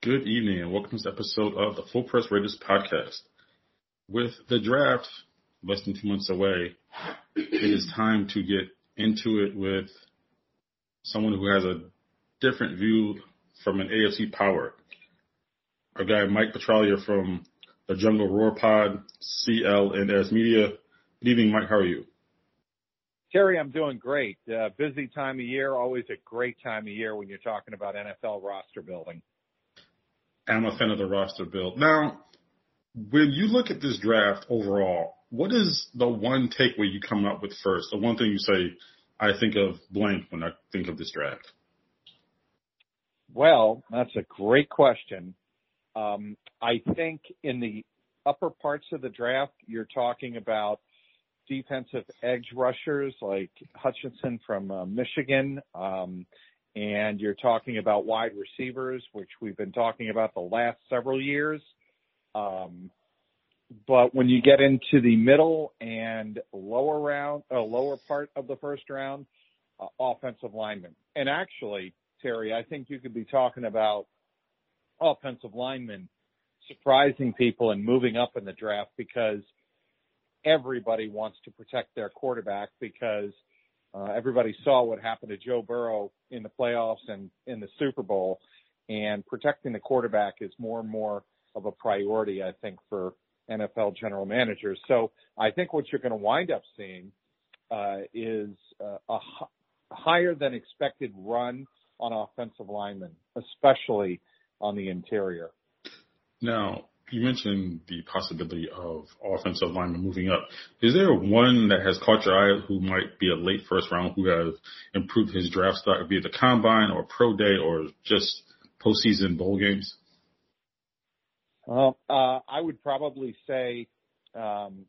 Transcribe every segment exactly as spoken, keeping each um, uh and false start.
Good evening and welcome to this episode of the Full Press Raiders podcast. With the draft less than two months away, it is time to get into it with someone who has a different view from an A F C power. Our guy Mike Petraglia from the Jungle Roar Pod, C L N S Media. Good evening, Mike. How are you? Terry, I'm doing great. Uh, busy time of year, always a great time of year when you're talking about N F L roster building. I'm a fan of the roster build. Now, when you look at this draft overall, what is the one takeaway you come up with first? The one thing you say, I think of blank when I think of this draft. Well, that's a great question. Um, I think in the upper parts of the draft, you're talking about defensive edge rushers like Hutchinson from uh, Michigan, um, and you're talking about wide receivers, which we've been talking about the last several years. Um, but when you get into the middle and lower round, uh, lower part of the first round, uh, offensive linemen. And actually, Terry, I think you could be talking about offensive linemen surprising people and moving up in the draft because everybody wants to protect their quarterback because uh, everybody saw what happened to Joe Burrow in the playoffs and in the Super Bowl, and protecting the quarterback is more and more of a priority, I think, for N F L general managers. So I think what you're going to wind up seeing uh, is uh, a h- higher than expected run on offensive linemen, especially on the interior. Now, you mentioned the possibility of offensive linemen moving up. Is there one that has caught your eye who might be a late first round who has improved his draft stock, be it the combine or pro day or just postseason bowl games? Well, uh, I would probably say, um,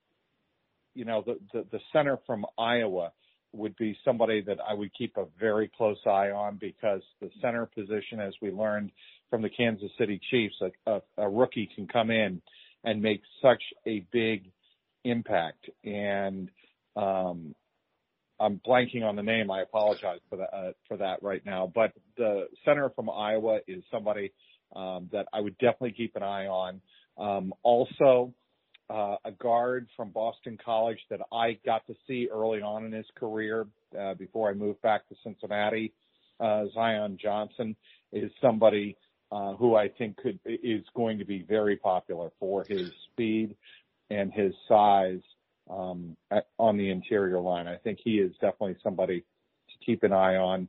you know, the, the, the center from Iowa would be somebody that I would keep a very close eye on because the center position, as we learned from the Kansas City Chiefs, a, a, a rookie can come in and make such a big impact. And um, I'm blanking on the name. I apologize for that, uh, for that right now. But the center from Iowa is somebody um, that I would definitely keep an eye on. Um, also, uh, a guard from Boston College that I got to see early on in his career uh, before I moved back to Cincinnati, uh, Zion Johnson, is somebody Uh, who I think could is going to be very popular for his speed and his size um, at, on the interior line. I think he is definitely somebody to keep an eye on.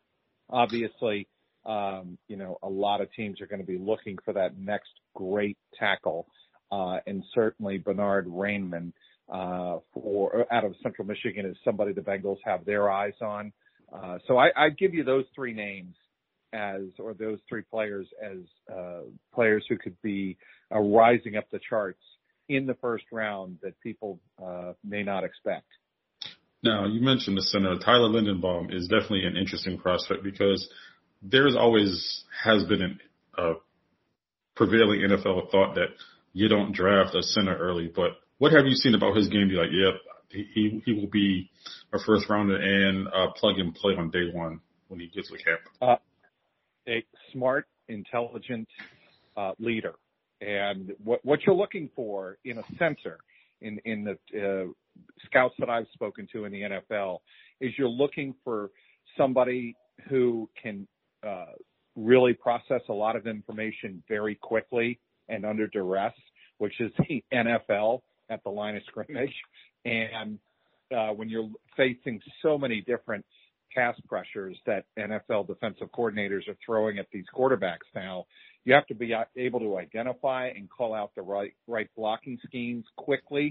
Obviously, um, you know, a lot of teams are going to be looking for that next great tackle, uh, and certainly Bernard Rainman uh, for out of Central Michigan is somebody the Bengals have their eyes on. Uh, so I, I'd give you those three names as, or those three players as uh, players who could be uh, rising up the charts in the first round that people uh, may not expect. Now, you mentioned the center. Tyler Linderbaum is definitely an interesting prospect because there's always has been a uh, prevailing N F L thought that you don't draft a center early. But what have you seen about his game? You're like, yep, he he will be a first rounder and uh, plug and play on day one when he gets to camp. Uh, a smart, intelligent uh, leader. And what, what you're looking for in a center, in, in the uh, scouts that I've spoken to in the N F L, is you're looking for somebody who can uh, really process a lot of information very quickly and under duress, which is the N F L at the line of scrimmage. And uh, when you're facing so many different pass pressures that N F L defensive coordinators are throwing at these quarterbacks now, you have to be able to identify and call out the right right blocking schemes quickly.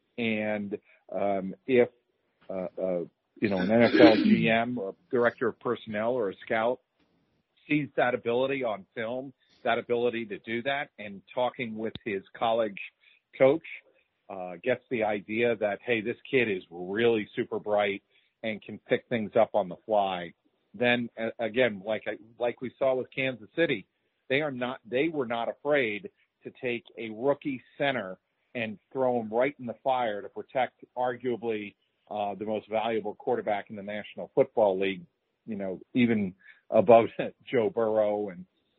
And um, if uh, uh, you know an N F L G M or director of personnel or a scout sees that ability on film, that ability to do that, and talking with his college coach, uh, gets the idea that, hey, this kid is really super bright and can pick things up on the fly, then uh, again, like I, like we saw with Kansas City, they are not they were not afraid to take a rookie center and throw him right in the fire to protect arguably uh, the most valuable quarterback in the National Football League, you know, even above Joe Burrow and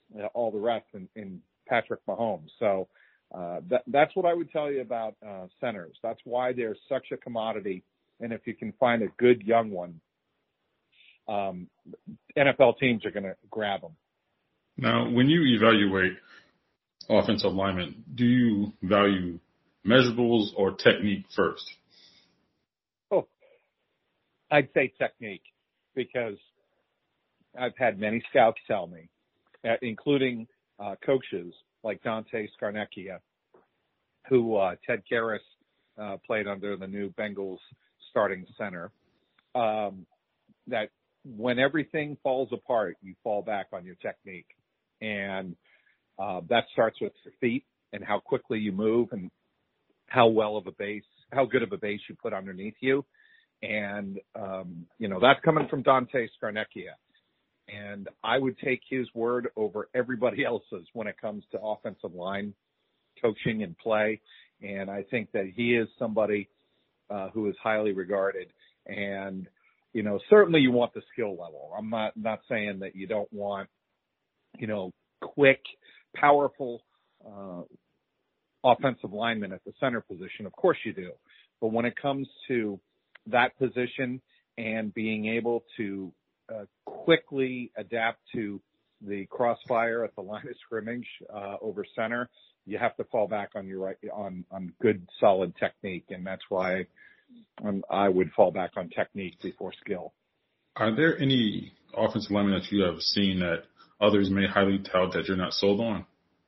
uh, all the rest in, in Patrick Mahomes. So uh, that, that's what I would tell you about uh, centers. That's why they're such a commodity. And if you can find a good young one, um, N F L teams are going to grab them. Now, when you evaluate offensive linemen, do you value measurables or technique first? Oh, I'd say technique, because I've had many scouts tell me, uh, including uh, coaches like Dante Scarnecchia, who uh, Ted Karras uh, played under the new Bengals starting center, um, that when everything falls apart, you fall back on your technique. And uh, that starts with your feet and how quickly you move and how well of a base, how good of a base you put underneath you. And, um, you know, that's coming from Dante Scarnecchia. And I would take his word over everybody else's when it comes to offensive line coaching and play. And I think that he is somebody uh, who is highly regarded. And, you know, certainly you want the skill level. I'm not, not saying that you don't want, you know, quick, powerful uh, offensive linemen at the center position. Of course you do. But when it comes to that position and being able to uh, quickly adapt to the crossfire at the line of scrimmage uh, over center, you have to fall back on your right, on, on good, solid technique. And that's why um, I would fall back on technique before skill. Are there any offensive linemen that you have seen that others may highly tout that you're not sold on?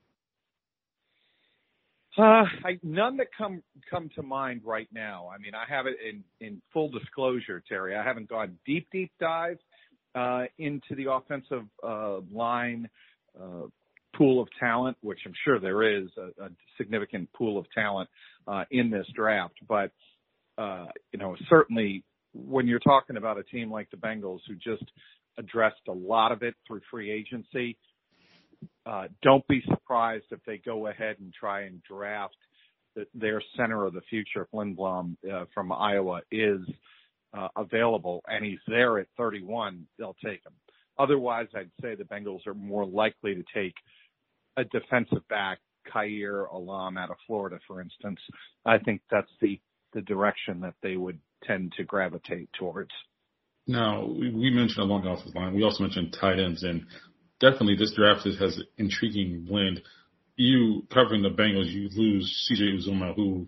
Uh, I, none that come come to mind right now. I mean, I have it in, in full disclosure, Terry. I haven't gone deep, deep dive uh, into the offensive uh, line uh, pool of talent, which I'm sure there is a, a significant pool of talent uh, in this draft. But, uh, you know, certainly when you're talking about a team like the Bengals who just addressed a lot of it through free agency, Uh, don't be surprised if they go ahead and try and draft the, their center of the future, if Lindblom uh, from Iowa is uh, available and he's there at thirty-one, they'll take him. Otherwise, I'd say the Bengals are more likely to take a defensive back, Kaiir Elam out of Florida, for instance. I think that's the, the direction that they would tend to gravitate towards. Now, we mentioned along the offensive line. We also mentioned tight ends, and definitely this draft has an intriguing blend. You, covering the Bengals, you lose C J Uzomah, who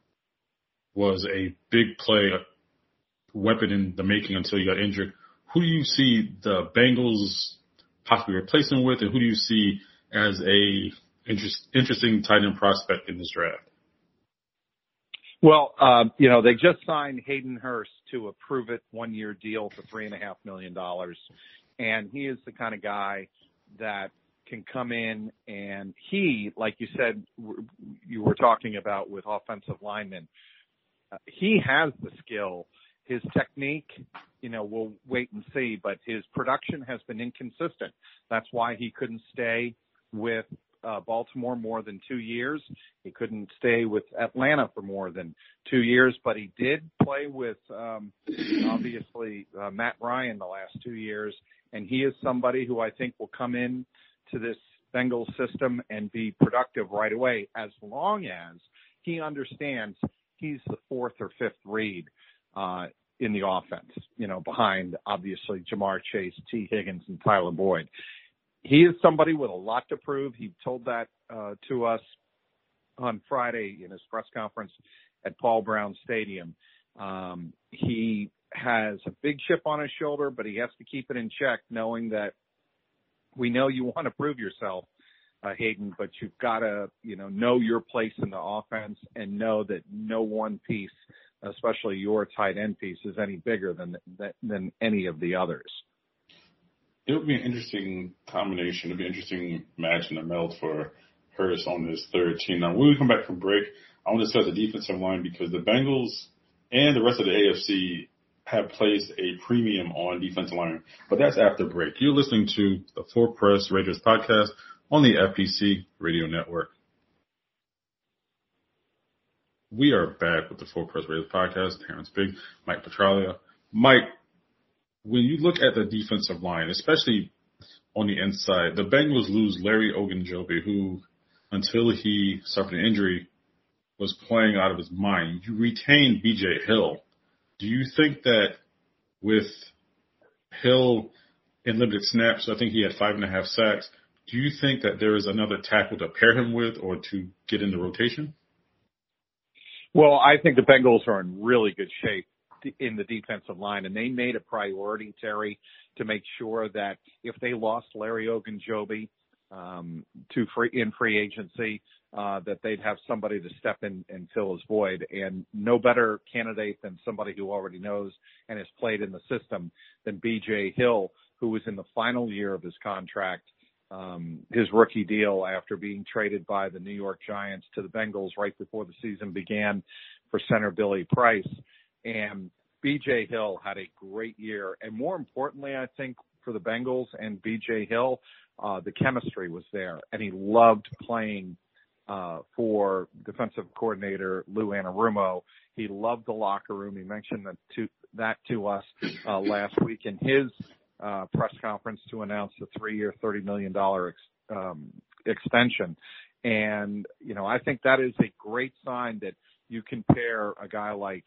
was a big play weapon in the making until he got injured. Who do you see the Bengals possibly replacing with, and who do you see as a interest, interesting tight end prospect in this draft? Well, um, you know, they just signed Hayden Hurst to a prove-it one-year deal for three point five million dollars. And he is the kind of guy that can come in and he, like you said, you were talking about with offensive linemen, uh, he has the skill. His technique, you know, we'll wait and see, but his production has been inconsistent. That's why he couldn't stay with uh, Baltimore more than two years. He couldn't stay with Atlanta for more than two years, but he did play with, um, obviously, uh, Matt Ryan the last two years. And he is somebody who I think will come in to this Bengals system and be productive right away, as long as he understands he's the fourth or fifth read uh, in the offense, you know, behind, obviously, Jamar Chase, T. Higgins, and Tyler Boyd. He is somebody with a lot to prove. He told that uh, to us on Friday in his press conference at Paul Brown Stadium. Um, he has a big chip on his shoulder, but he has to keep it in check, knowing that we know you want to prove yourself, uh, Hayden, but you've got to, you know, know your place in the offense and know that no one piece, especially your tight end piece, is any bigger than than any of the others. It would be an interesting combination. It would be an interesting match in the meld for Hurst on this third team. Now, when we come back from break, I want to discuss the defensive line because the Bengals and the rest of the A F C have placed a premium on defensive line, but that's after break. You're listening to the Full Press Raiders podcast on the F P C Radio Network. We are back with the Full Press Raiders podcast. Terrence Biggs, Mike Petraglia. Mike, when you look at the defensive line, especially on the inside. The Bengals lose Larry Ogunjobi, who, until he suffered an injury, was playing out of his mind. You retained B J Hill. Do you think that with Hill in limited snaps, I think he had five and a half sacks, do you think that there is another tackle to pair him with or to get in the rotation? Well, I think the Bengals are in really good shape in the defensive line, and they made a priority, Terry, to make sure that if they lost Larry Ogunjobi um, to free in free agency, uh, that they'd have somebody to step in and fill his void. And no better candidate than somebody who already knows and has played in the system than B J Hill, who was in the final year of his contract, um, his rookie deal after being traded by the New York Giants to the Bengals right before the season began for center Billy Price. And B J Hill had a great year. And more importantly, I think for the Bengals and B J Hill, uh, the chemistry was there. And he loved playing uh, for defensive coordinator Lou Anarumo. He loved the locker room. He mentioned that to, that to us uh, last week in his uh, press conference to announce the three-year, thirty million dollars ex, um, extension. And, you know, I think that is a great sign that you can pair a guy like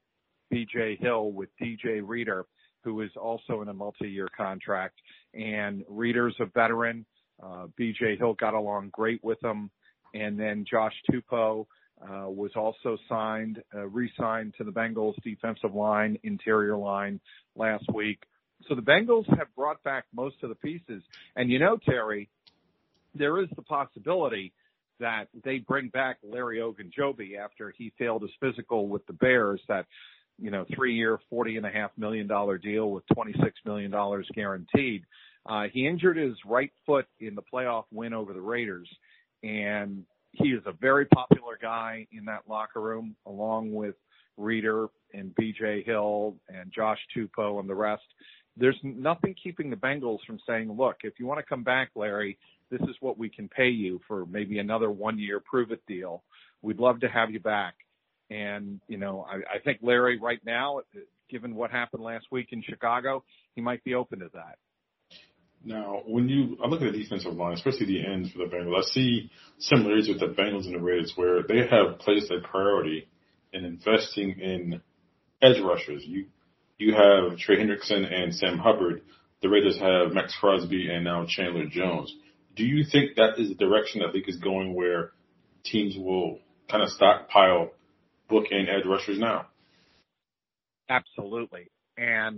B J Hill with D J Reader, who is also in a multi-year contract. And Reader's a veteran. Uh, B J Hill got along great with him. And then Josh Tupou uh, was also signed, uh, re-signed to the Bengals defensive line, interior line last week. So the Bengals have brought back most of the pieces. And you know, Terry, there is the possibility that they bring back Larry Ogunjobi after he failed his physical with the Bears, that, you know, three-year, forty and a half million dollar deal with twenty-six million dollars guaranteed. Uh, he injured his right foot in the playoff win over the Raiders, and he is a very popular guy in that locker room, along with Reader and B J Hill and Josh Tupou and the rest. There's nothing keeping the Bengals from saying, look, if you want to come back, Larry, this is what we can pay you for maybe another one-year prove-it deal. We'd love to have you back. And, you know, I, I think Larry right now, given what happened last week in Chicago, he might be open to that. Now, when you I look at the defensive line, especially the ends for the Bengals, I see similarities with the Bengals and the Raiders where they have placed a priority in investing in edge rushers. You you have Trey Hendrickson and Sam Hubbard. The Raiders have Max Crosby and now Chandler Jones. Do you think that is the direction that league is going, where teams will kind of stockpile bookend edge rushers now? Absolutely. And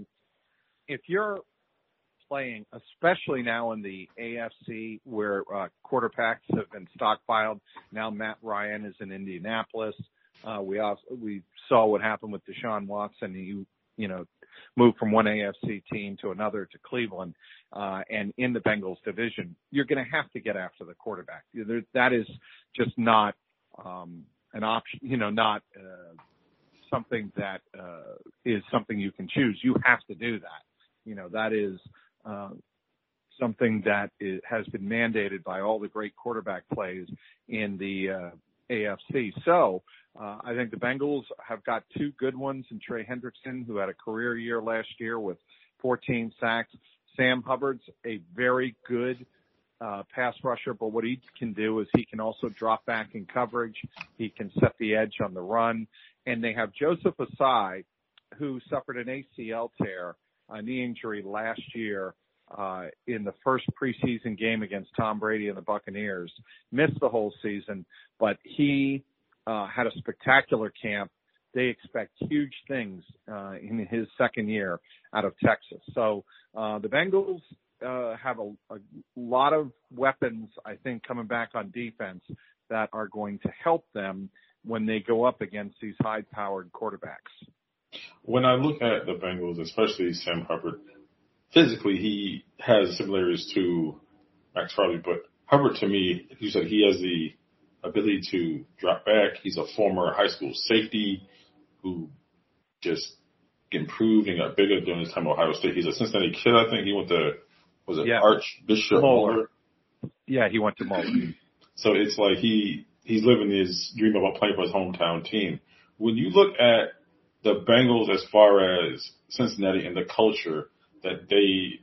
if you're playing, especially now in the A F C where uh, quarterbacks have been stockpiled, now Matt Ryan is in Indianapolis. Uh, we also, we saw what happened with Deshaun Watson. He, you know, moved from one A F C team to another to Cleveland, uh, and in the Bengals division, you're going to have to get after the quarterback. There, that is just not um, an option, you know, not uh, something that uh, is something you can choose. You have to do that. You know, that is uh, something that is, has been mandated by all the great quarterback plays in the uh, A F C. So uh, I think the Bengals have got two good ones in Trey Hendrickson, who had a career year last year with fourteen sacks. Sam Hubbard's a very good uh, pass rusher, but what he can do is he can also drop back in coverage. He can set the edge on the run. And they have Joseph Asai, who suffered an A C L tear, a knee injury last year uh, in the first preseason game against Tom Brady and the Buccaneers. Missed the whole season, but he uh, had a spectacular camp. They expect huge things uh, in his second year out of Texas. So uh, the Bengals uh, have a, a lot of weapons, I think, coming back on defense that are going to help them when they go up against these high-powered quarterbacks. When I look at the Bengals, especially Sam Hubbard, physically he has similarities to Max Crosby, but Hubbard, to me, you said he has the ability to drop back. He's a former high school safety who just improved and got bigger during his time at Ohio State. He's a Cincinnati kid, I think. He went to, was it yeah. Archbishop Moeller? Moeller? Yeah, he went to Moeller. So it's like he he's living his dream about playing for his hometown team. When you look at the Bengals as far as Cincinnati and the culture that they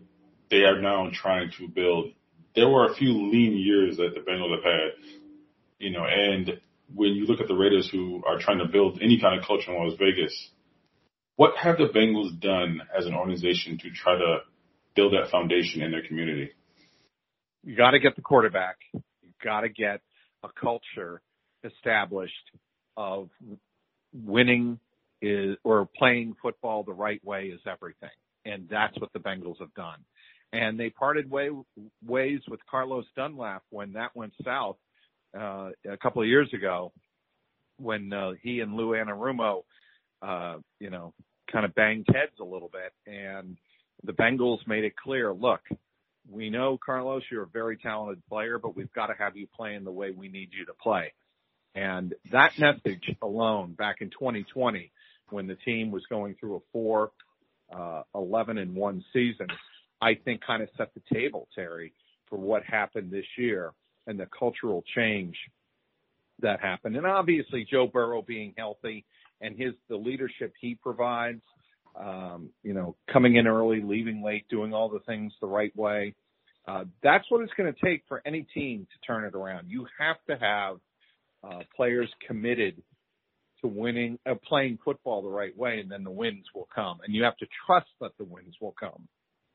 they are now trying to build. There were a few lean years that the Bengals have had, you know, and when you look at the Raiders who are trying to build any kind of culture in Las Vegas, what have the Bengals done as an organization to try to build that foundation in their community? You got to get the quarterback. You got to get a culture established of winning is or playing football the right way is everything. And that's what the Bengals have done. And they parted way, ways with Carlos Dunlap when that went south uh, a couple of years ago when uh, he and Lou Anarumo, uh, you know, kind of banged heads a little bit. And the Bengals made it clear, look, we know, Carlos, you're a very talented player, but we've got to have you playing the way we need you to play. And that message alone back in twenty twenty, when the team was going through a four, uh, eleven and one season, I think kind of set the table, Terry, for what happened this year and the cultural change that happened. And obviously Joe Burrow being healthy and his, the leadership he provides, um, you know, coming in early, leaving late, doing all the things the right way. Uh, that's what it's going to take for any team to turn it around. You have to have uh, players committed to winning, uh, playing football the right way, and then the wins will come. And you have to trust that the wins will come.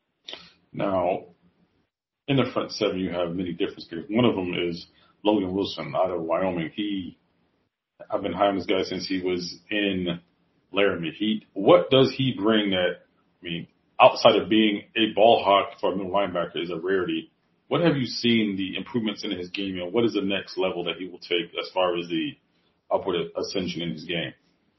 Now, in the front seven, you have many different players. One of them is Logan Wilson out of Wyoming. He, I've been high on this guy since he was in Laramie. He, what does he bring that, I mean, outside of being a ball hawk for a middle linebacker is a rarity. What have you seen the improvements in his game, and what is the next level that he will take as far as the upward ascension in his game?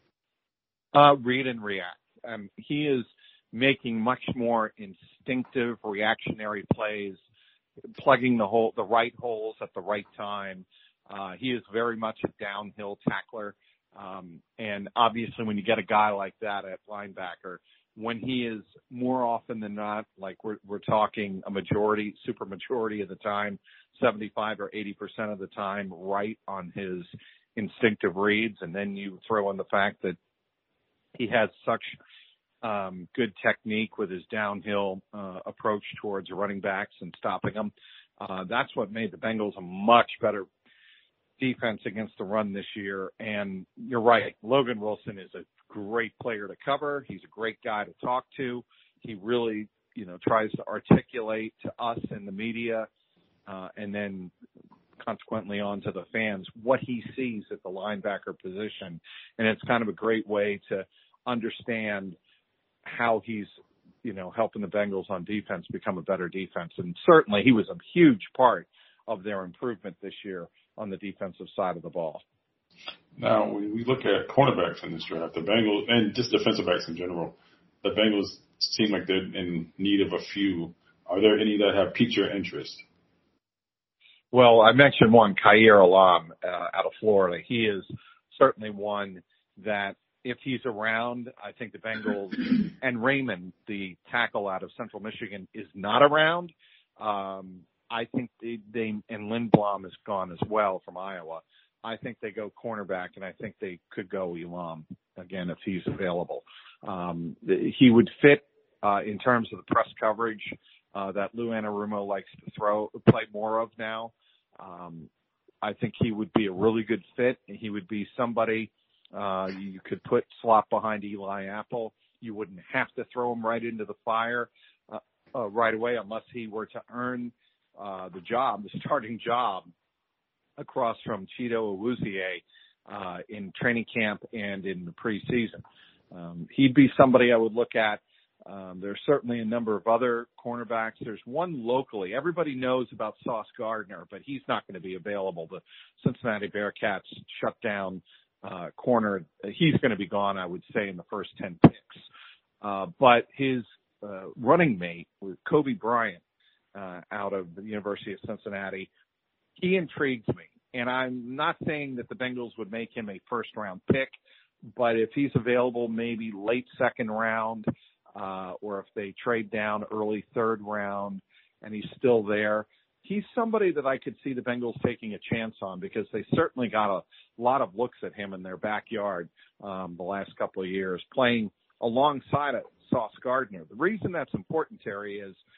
Uh, read and react. Um, he is making much more instinctive, reactionary plays, plugging the hole, the right holes at the right time. Uh, he is very much a downhill tackler. Um, and obviously when you get a guy like that at linebacker, when he is more often than not, like we're, we're talking a majority, super majority of the time, seventy-five or eighty percent of the time, right on his instinctive reads. And then you throw in the fact that he has such um, good technique with his downhill uh, approach towards running backs and stopping them. Uh, that's what made the Bengals a much better defense against the run this year. And you're right, Logan Wilson is a great player to cover. He's a great guy to talk to. He really, you know, tries to articulate to us in the media uh, and then consequently on to the fans what he sees at the linebacker position. And it's kind of a great way to understand how he's, you know, helping the Bengals on defense become a better defense. And certainly he was a huge part of their improvement this year on the defensive side of the ball. Now, when we look at cornerbacks in this draft, the Bengals, and just defensive backs in general, the Bengals seem like they're in need of a few. Are there any that have piqued your interest? Well, I mentioned one, Kaiir Elam, uh, out of Florida. He is certainly one that if he's around, I think the Bengals and Raymond, the tackle out of Central Michigan, is not around. Um, I think they, they, and Lindblom is gone as well from Iowa. I think they go cornerback, and I think they could go Elam again if he's available. Um, he would fit uh, in terms of the press coverage uh, that Lou Anarumo likes to throw, play more of now. Um, I think he would be a really good fit. He would be somebody uh, you could put slot behind Eli Apple. You wouldn't have to throw him right into the fire uh, uh, right away unless he were to earn uh, the job, the starting job, across from Chido Awuzie uh, in training camp and in the preseason. Um, he'd be somebody I would look at. Um, there's certainly a number of other cornerbacks. There's one locally. Everybody knows about Sauce Gardner, but he's not going to be available. The Cincinnati Bearcats shut down uh, corner. He's going to be gone, I would say, in the first ten picks. Uh, but his uh, running mate, Kobe Bryant, uh, out of the University of Cincinnati, he intrigues me. And I'm not saying that the Bengals would make him a first-round pick, but if he's available maybe late second round, uh, or if they trade down early third round and he's still there, he's somebody that I could see the Bengals taking a chance on because they certainly got a lot of looks at him in their backyard um, the last couple of years, playing alongside of Sauce Gardner. The reason that's important, Terry, is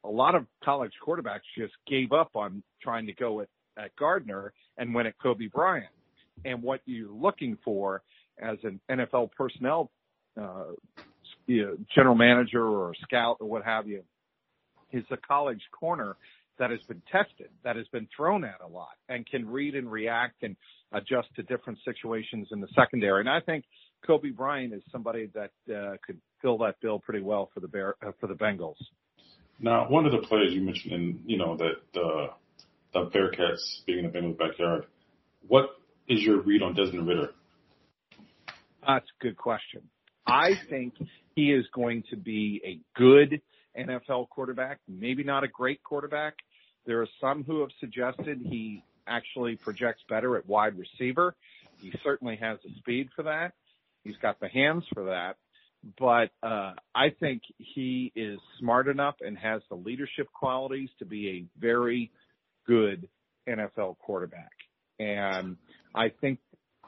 a lot of college quarterbacks just gave up on trying to go at, at Gardner and went at Kobe Bryant. And what you're looking for as an N F L personnel uh, you know, general manager or a scout or what have you is a college corner that has been tested, that has been thrown at a lot, and can read and react and adjust to different situations in the secondary. And I think Kobe Bryant is somebody that uh, could fill that bill pretty well for the Bear, uh, for the Bengals. Now, one of the players you mentioned, in, you know, that uh, the Bearcats being in the Bengals' backyard, what is your read on Desmond Ridder? That's a good question. I think he is going to be a good N F L quarterback, maybe not a great quarterback. There are some who have suggested he actually projects better at wide receiver. He certainly has the speed for that. He's got the hands for that. But uh, I think he is smart enough and has the leadership qualities to be a very good N F L quarterback. And I think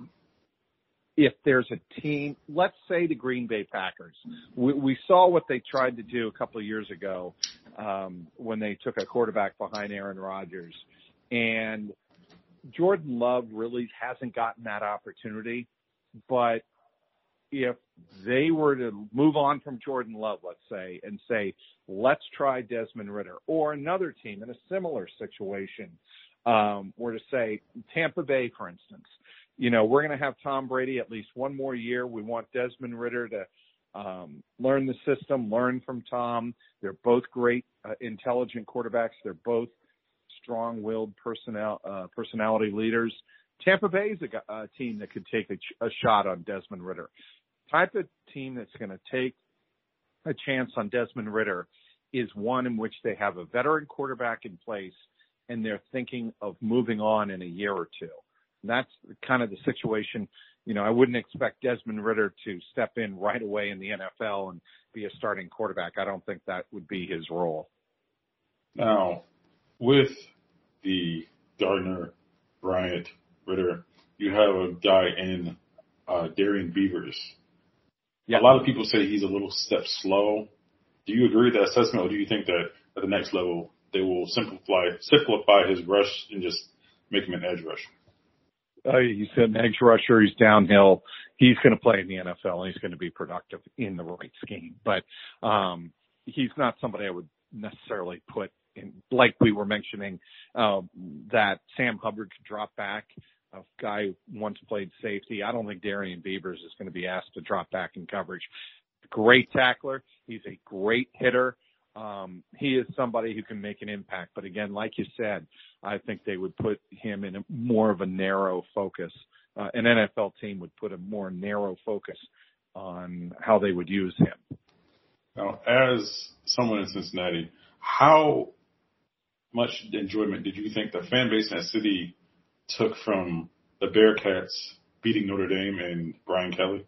if there's a team, let's say the Green Bay Packers, we, we saw what they tried to do a couple of years ago um, when they took a quarterback behind Aaron Rodgers. And Jordan Love really hasn't gotten that opportunity. But if they were to move on from Jordan Love, let's say, and say, let's try Desmond Ridder, or another team in a similar situation um, were to say, Tampa Bay, for instance, you know, we're going to have Tom Brady at least one more year. We want Desmond Ridder to um, learn the system, learn from Tom. They're both great, uh, intelligent quarterbacks. They're both strong-willed personnel, uh, personality leaders. Tampa Bay is a, a team that could take a, ch- a shot on Desmond Ridder. Type of team that's going to take a chance on Desmond Ridder is one in which they have a veteran quarterback in place and they're thinking of moving on in a year or two. That's kind of the situation. You know, I wouldn't expect Desmond Ridder to step in right away in the N F L and be a starting quarterback. I don't think that would be his role. Now, with the Gardner, Bryant, Ridder, you have a guy in uh, Darian Beavers. Yeah. A lot of people say he's a little step slow. Do you agree with that assessment, or do you think that at the next level they will simplify simplify his rush and just make him an edge rusher? Uh, he's an edge rusher. He's downhill. He's going to play in the N F L, and he's going to be productive in the right scheme. But um, he's not somebody I would necessarily put in, like we were mentioning, uh, that Sam Hubbard could drop back. A guy who once played safety. I don't think Darian Beavers is going to be asked to drop back in coverage. Great tackler. He's a great hitter. Um, he is somebody who can make an impact. But again, like you said, I think they would put him in a more of a narrow focus. Uh, an N F L team would put a more narrow focus on how they would use him. Now, as someone in Cincinnati, how much enjoyment did you think the fan base in that city took from the Bearcats beating Notre Dame and Brian Kelly?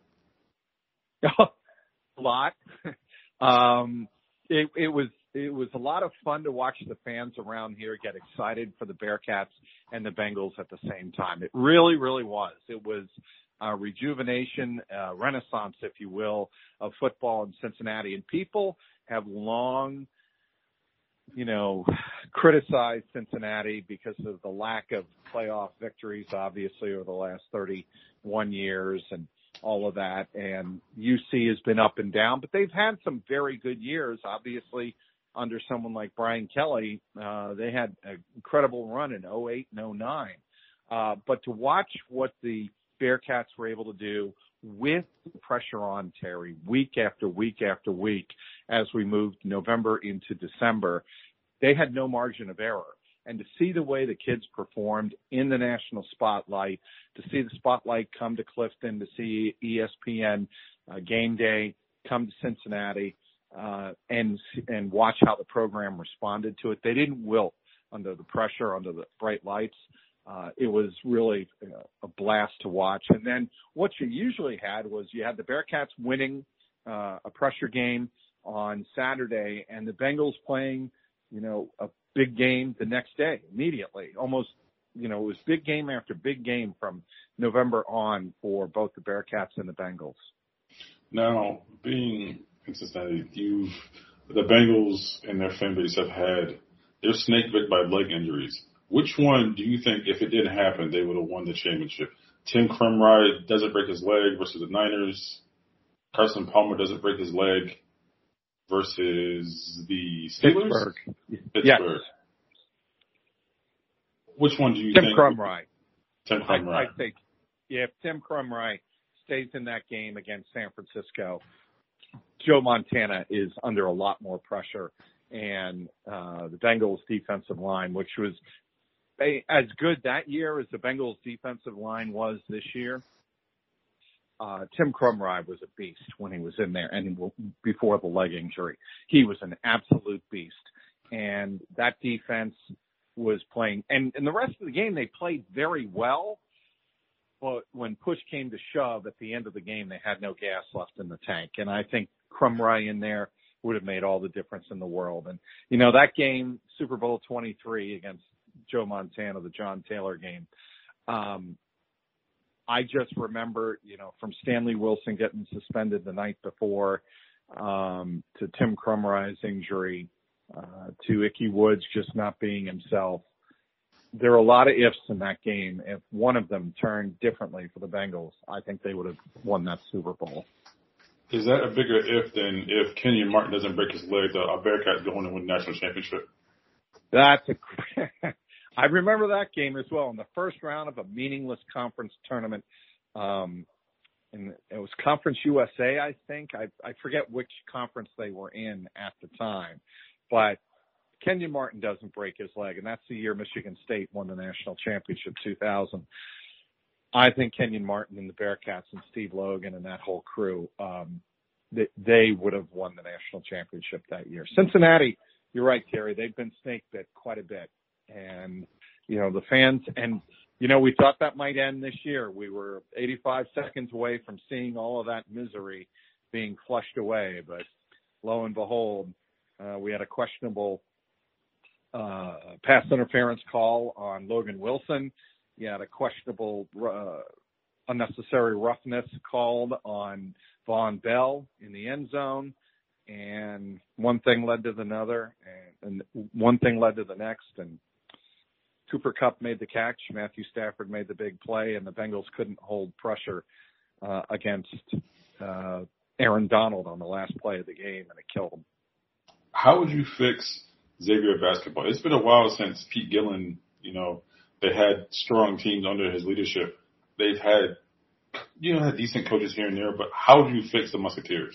A lot. um, it, it was it was a lot of fun to watch the fans around here get excited for the Bearcats and the Bengals at the same time. It really, really was. It was a rejuvenation, a renaissance, if you will, of football in Cincinnati. And people have long, you know, criticized Cincinnati because of the lack of playoff victories, obviously, over the last thirty-one years and all of that. And U C has been up and down, but they've had some very good years, obviously, under someone like Brian Kelly. Uh, they had an incredible run in oh eight and oh nine. Uh, but to watch what the Bearcats were able to do with the pressure on Terry week after week after week as we moved November into December, they had no margin of error. And to see the way the kids performed in the national spotlight, to see the spotlight come to Clifton, to see E S P N uh, game day come to Cincinnati, uh, and and watch how the program responded to it. They didn't wilt under the pressure, under the bright lights. Uh, it was really a blast to watch. And then what you usually had was you had the Bearcats winning uh, a pressure game on Saturday and the Bengals playing, you know, a big game the next day, immediately. Almost, you know, it was big game after big game from November on for both the Bearcats and the Bengals. Now, being in Cincinnati, you've the Bengals and their fan base have had, they're snake bit by leg injuries. Which one do you think, if it didn't happen, they would have won the championship? Tim Krumrie doesn't break his leg versus the Niners. Carson Palmer doesn't break his leg versus the Steelers? Pittsburgh. Pittsburgh. Yes. Which one do you Tim think? Krumrie. Tim Krumrie. I, I think, yeah, if Tim Krumrie stays in that game against San Francisco, Joe Montana is under a lot more pressure. And uh, the Bengals defensive line, which was a, as good that year as the Bengals defensive line was this year, uh, Tim Krumrie was a beast when he was in there and before the leg injury. He was an absolute beast. And that defense was playing, and, and the rest of the game, they played very well. But when push came to shove at the end of the game, they had no gas left in the tank. And I think Krumrie in there would have made all the difference in the world. And, you know, that game, Super Bowl twenty-three against Joe Montana, the John Taylor game, um, I just remember, you know, from Stanley Wilson getting suspended the night before um, to Tim Krumrie's injury uh, to Ickey Woods just not being himself. There are a lot of ifs in that game. If one of them turned differently for the Bengals, I think they would have won that Super Bowl. Is that a bigger if than if Kenyon Martin doesn't break his leg, the Bearcats go on and win the national championship? That's a. I remember that game as well in the first round of a meaningless conference tournament. Um, and it was Conference U S A, I think. I, I forget which conference they were in at the time, but Kenyon Martin doesn't break his leg, and that's the year Michigan State won the national championship, two thousand. I think Kenyon Martin and the Bearcats and Steve Logan and that whole crew, um, they, they would have won the national championship that year. Cincinnati, you're right, Terry. They've been snake bit quite a bit. And, you know, the fans, and, you know, we thought that might end this year. We were eighty-five seconds away from seeing all of that misery being flushed away. But lo and behold, uh, we had a questionable uh, pass interference call on Logan Wilson. You had a questionable uh, unnecessary roughness called on Von Bell in the end zone. And one thing led to another, and, and one thing led to the next. And Cooper Kupp made the catch. Matthew Stafford made the big play, and the Bengals couldn't hold pressure uh, against uh, Aaron Donald on the last play of the game, and it killed him. How would you fix Xavier basketball? It's been a while since Pete Gillen, you know, they had strong teams under his leadership. They've had, you know, had decent coaches here and there, but how do you fix the Musketeers?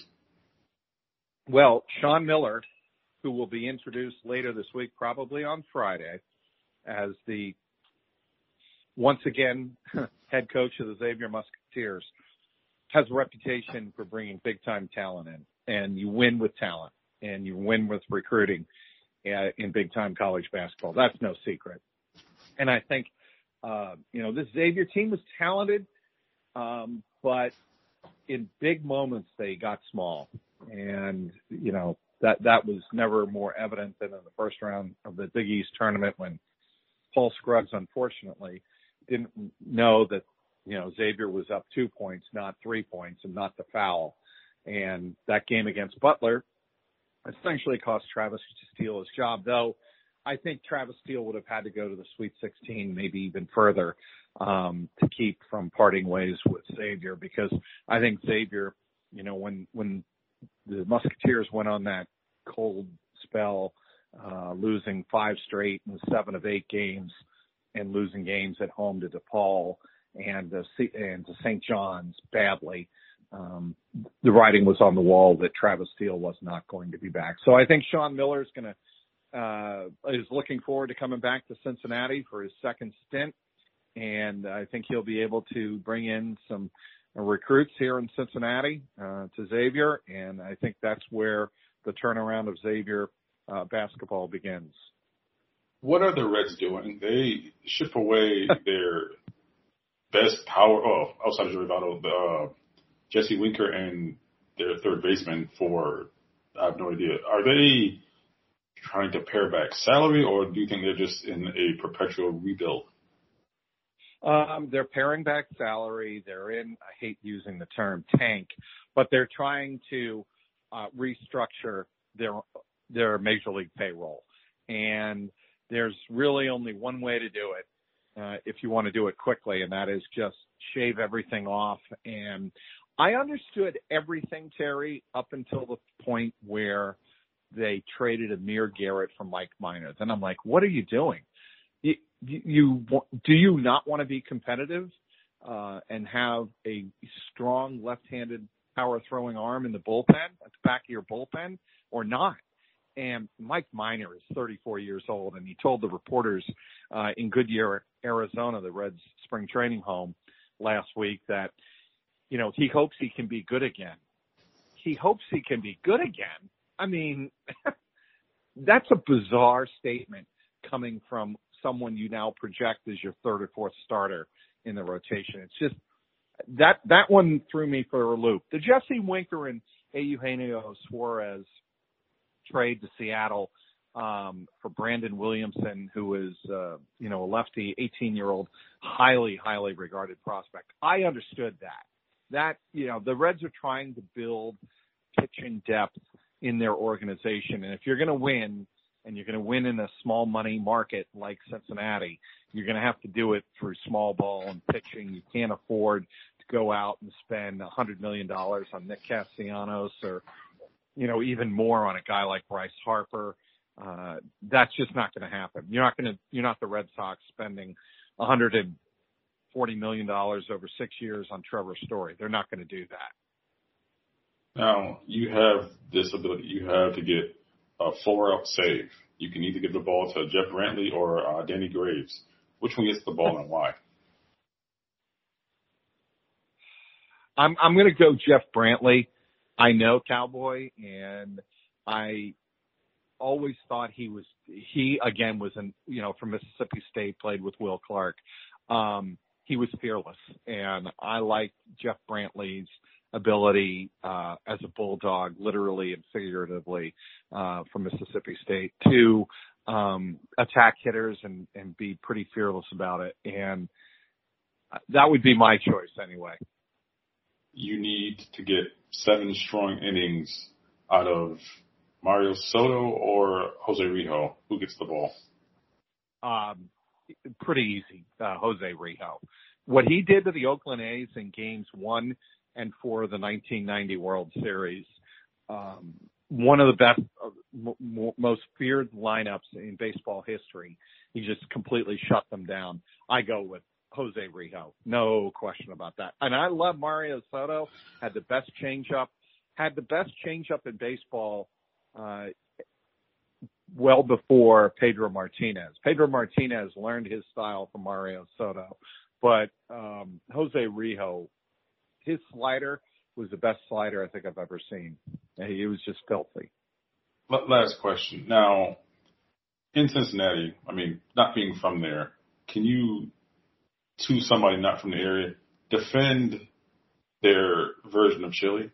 Well, Sean Miller, who will be introduced later this week, probably on Friday, as the, once again, head coach of the Xavier Musketeers, has a reputation for bringing big-time talent in. And you win with talent, and you win with recruiting uh, in big-time college basketball. That's no secret. And I think, uh, you know, this Xavier team was talented, um, but in big moments they got small. And, you know, that, that was never more evident than in the first round of the Big East tournament when Paul Scruggs, unfortunately, didn't know that, you know, Xavier was up two points, not three points, and not the foul. And that game against Butler essentially cost Travis Steele his job, though I think Travis Steele would have had to go to the Sweet sixteen, maybe even further, um, to keep from parting ways with Xavier, because I think Xavier, you know, when, when the Musketeers went on that cold spell, uh, losing five straight and seven of eight games and losing games at home to DePaul and, uh, and to Saint John's badly, um, the writing was on the wall that Travis Steele was not going to be back. So I think Sean Miller is going to, Uh, is looking forward to coming back to Cincinnati for his second stint. And I think he'll be able to bring in some uh, recruits here in Cincinnati uh, to Xavier. And I think that's where the turnaround of Xavier uh, basketball begins. What are the Reds doing? They ship away their best power, oh, outside of Joey Votto, uh, Jesse Winker and their third baseman for, I have no idea. Are they trying to pare back salary, or do you think they're just in a perpetual rebuild? Um, they're paring back salary. They're in, I hate using the term tank, but they're trying to uh, restructure their their major league payroll. And there's really only one way to do it uh, if you want to do it quickly, and that is just shave everything off. And I understood everything, Terry, up until the point where they traded Amir Garrett for Mike Minor. Then I'm like, what are you doing? You, you do you not want to be competitive uh, and have a strong left-handed power throwing arm in the bullpen, at the back of your bullpen, or not? And Mike Minor is thirty-four years old, and he told the reporters uh, in Goodyear, Arizona, the Reds spring training home last week, that, you know, he hopes he can be good again. He hopes he can be good again. I mean, that's a bizarre statement coming from someone you now project as your third or fourth starter in the rotation. It's just that that one threw me for a loop. The Jesse Winker and Eugenio Suarez trade to Seattle um, for Brandon Williamson, who is, uh, you know, a lefty, eighteen-year-old, highly, highly regarded prospect. I understood that. That, you know, the Reds are trying to build pitching depth in their organization. And if you're going to win, and you're going to win in a small money market like Cincinnati, you're going to have to do it through small ball and pitching. You can't afford to go out and spend one hundred million dollars on Nick Castellanos or, you know, even more on a guy like Bryce Harper. Uh, that's just not going to happen. You're not going to, you're not the Red Sox spending one hundred forty million dollars over six years on Trevor Story. They're not going to do that. Now, you have this ability. You have to get a four-out save. You can either give the ball to Jeff Brantley or uh, Danny Graves. Which one gets the ball and why? I'm I'm going to go Jeff Brantley. I know Cowboy, and I always thought he was he again was in you know from Mississippi State, played with Will Clark. Um, he was fearless, and I liked Jeff Brantley's ability uh, as a bulldog, literally and figuratively, uh, from Mississippi State to um, attack hitters and, and be pretty fearless about it. And that would be my choice anyway. You need to get seven strong innings out of Mario Soto or Jose Rijo. Who gets the ball? Um, pretty easy, uh, Jose Rijo. What he did to the Oakland A's in games one and for the nineteen ninety World Series, um, one of the best, uh, m- most feared lineups in baseball history. He just completely shut them down. I go with Jose Rijo, no question about that. And I love Mario Soto. Had the best changeup, had the best changeup in baseball, uh, well before Pedro Martinez. Pedro Martinez learned his style from Mario Soto, but um, Jose Rijo, his slider was the best slider I think I've ever seen. He was just filthy. Last question. Now, in Cincinnati, I mean, not being from there, can you, to somebody not from the area, defend their version of chili?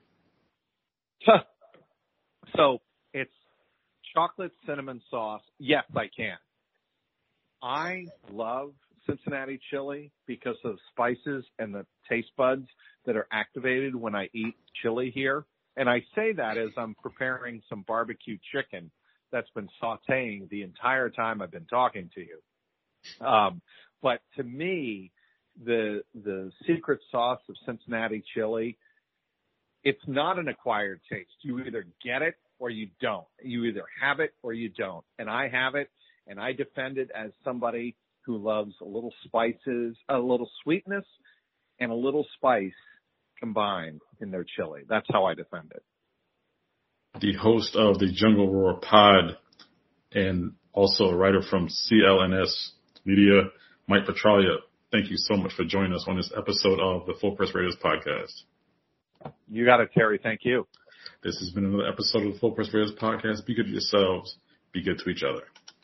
So it's chocolate cinnamon sauce. Yes, I can. I love Cincinnati chili because of spices and the taste buds that are activated when I eat chili here. And I say that as I'm preparing some barbecue chicken that's been sauteing the entire time I've been talking to you. Um, but to me, the the secret sauce of Cincinnati chili, it's not an acquired taste. You either get it or you don't. You either have it or you don't. And I have it, and I defend it as somebody who loves a little spices, a little sweetness, and a little spice combined in their chili. That's how I defend it. The host of the Jungle Roar pod and also a writer from C L N S Media, Mike Petraglia, thank you so much for joining us on this episode of the Full Press Raiders podcast. You got it, Terry. Thank you. This has been another episode of the Full Press Raiders podcast. Be good to yourselves. Be good to each other.